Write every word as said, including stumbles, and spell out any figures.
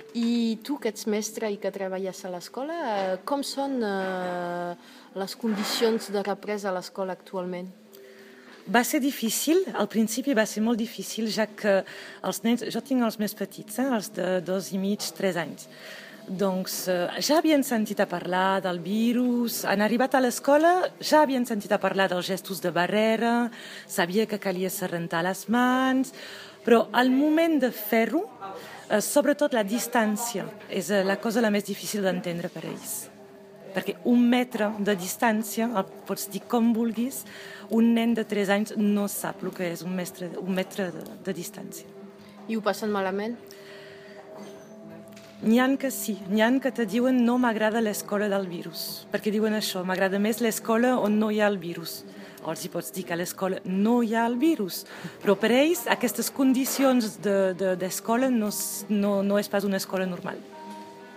I tu, que ets mestre i que treballes a l'escola, eh, com són eh, les condicions de represa a l'escola actualment? Va ser difícil, al principi va ser molt difícil, ja que els nens, jo tinc els més petits, eh, els de dos i mig, tres anys. Doncs eh, ja havien sentit a parlar del virus, han arribat a l'escola, ja havien sentit a parlar dels gestos de barrera, sabia que calia se rentar les mans, però al moment de fer-ho, eh, sobretot la distància és la cosa la més difícil d'entendre per a ells. Perquè un metre de distància, el pots dir com vulguis, un nen de tres anys no sap el que és un, mestre, un metre de, de distància. I ho passen malament? N'hi ha que sí, n'hi ha que te diuen no m'agrada l'escola del virus, perquè diuen això, m'agrada més l'escola on no hi ha el virus. Llavors hi pots dir que a l'escola no hi ha el virus, però per ells aquestes condicions d'escola de, de, no, no, no és pas una escola normal.